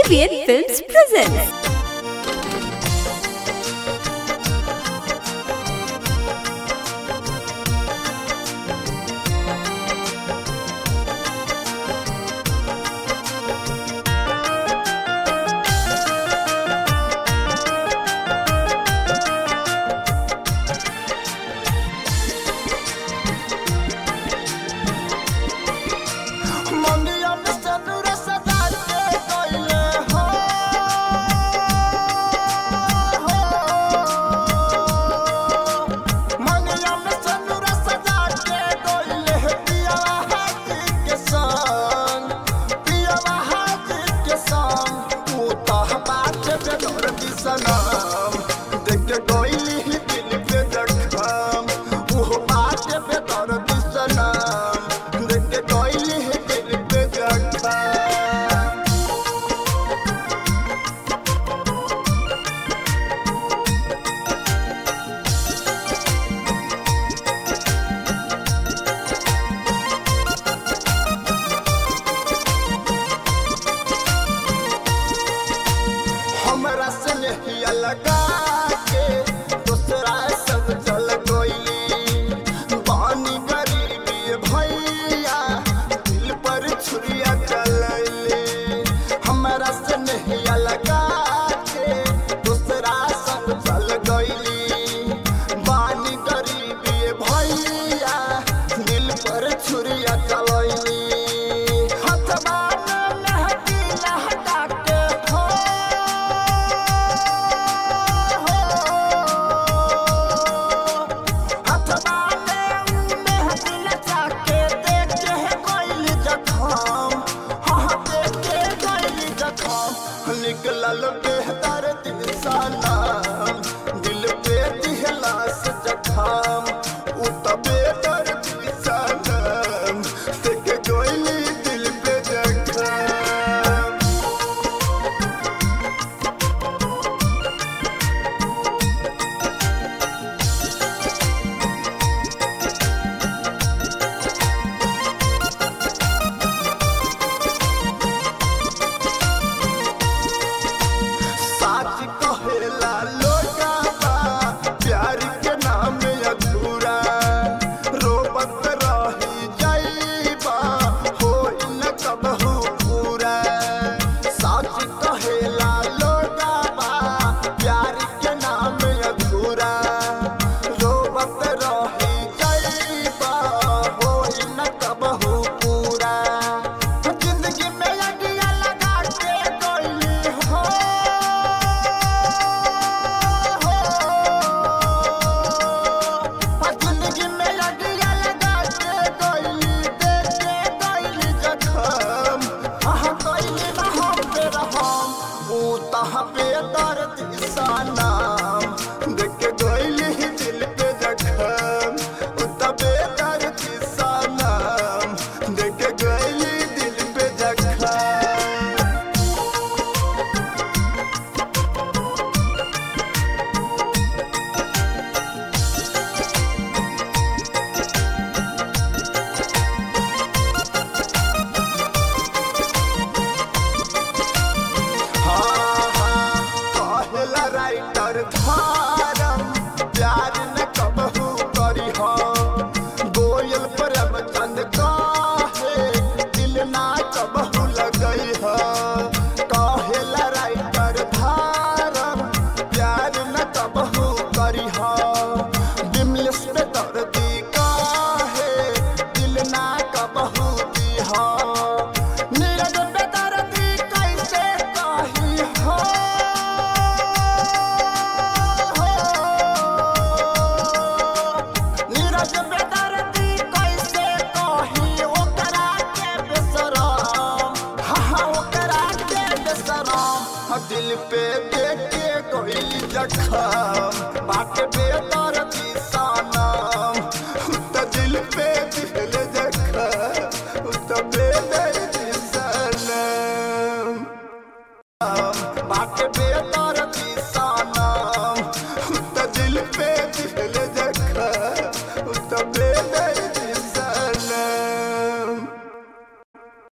AVN Films presents. लगा के दूसरा सब चल गईली पानी गरीबी भैया दिल पर छुरिया चलैले हमरा से नहीं लगा के दूसरा सब चल गईली पानी गरीबी भैया दिल पर छुरिया चलैली निकलल बेहतर दिशाना दिल पे दिहला से जखाम उतबे तर दिशाना देख गोइली दिल पे जखाम पे दर्द साना देख गईली दिल पे जखम उतबे दर्द साना देख गईली दिल पे जखम राइटर धारम प्यार न कबहू करी हो गोयल परम चंद काहे दिल ना कबहू लगई हो कहेला राइटर धारम प्यार न कबहू करी हो बिमलेश पे दर्दी काहे दिल ना कबहू दी हो नीरज पे दर्दी कैसे कही हो दिल पे देख के कोई जखम बात बेदर्दी